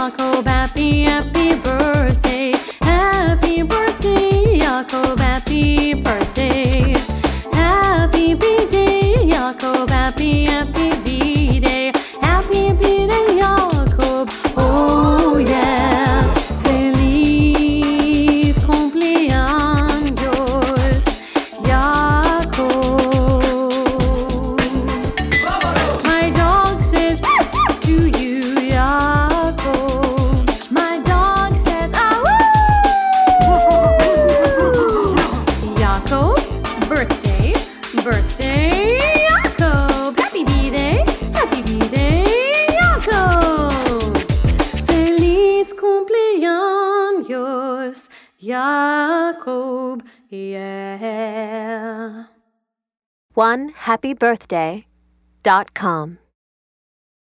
Jacob, happy, happy birthday. Happy birthday, Jacob, happy birthday. Happy B-Day, Jacob, happy, happy B-Day. Happy B-Day, Jacob, oh yeah. Feliz cumpleaños, Jacob. My dog says to you, Jacob. My dog says, ah, woo! Jacob, birthday, birthday, Jacob. Happy B-Day, Jacob. Feliz cumpleaños, Jacob, yeah. OneHappyBirthday.com